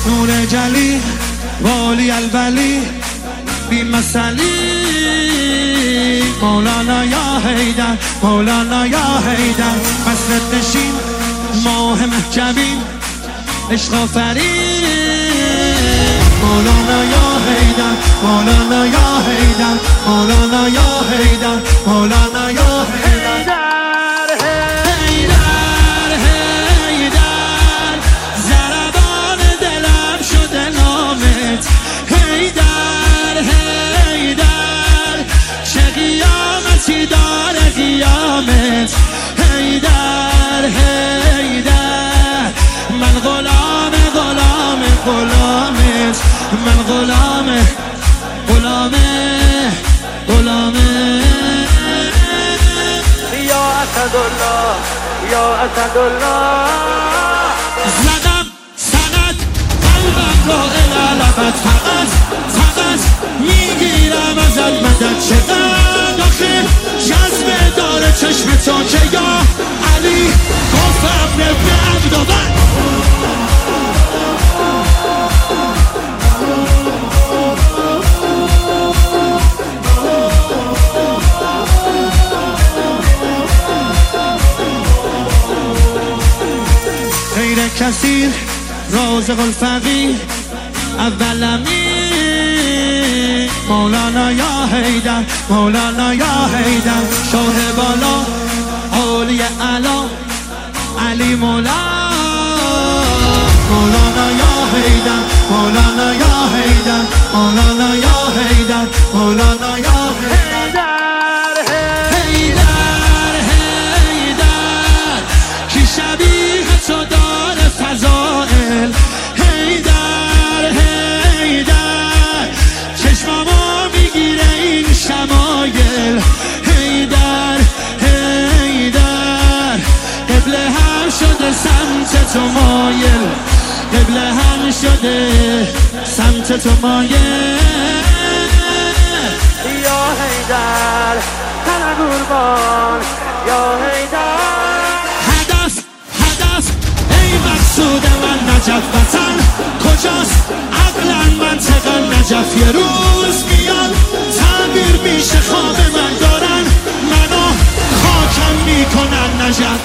نور جلی والی الولی بی مسلی مولانا یا حیدر مولانا یا حیدر مسجد نشین ماه محجبین عشق آفرین مولانا یا حیدر مولانا یا حیدر مولانا یا حیدر مولانا یا حیدر حیدر حیدر من غلامت من غلامه یا اسدالله یا اسدالله زدم سند قلبم را الالبت فقط میگیرم ازت مدد چقدر آخه جذبه داره چشم تو که یا علی گفتم ابن عبدالله غیر کثیر رازق الفقیر اول امین مولانا یا حیدر مولانا یا حیدر شاه بالا اولی علا علی مولانا یا حیدر مولانا یا حیدر مولانا یا حیدر مولانا یا حیدر حیدر حیدر کی شبیه تو داره فضائل حیدر حیدر چشمامو میگیره این شمایل حیدر حیدر قبله هم شده سمت تو مایل قبله هم شده سمت تو مایل یا حیدر تن قربان یا حیدر هدف ای مقصود من نجف وطن کجاست عقلا منطقا نجف یه روز میاد تعبیر میشه خواب من دارن منو خاکم میکنن نجف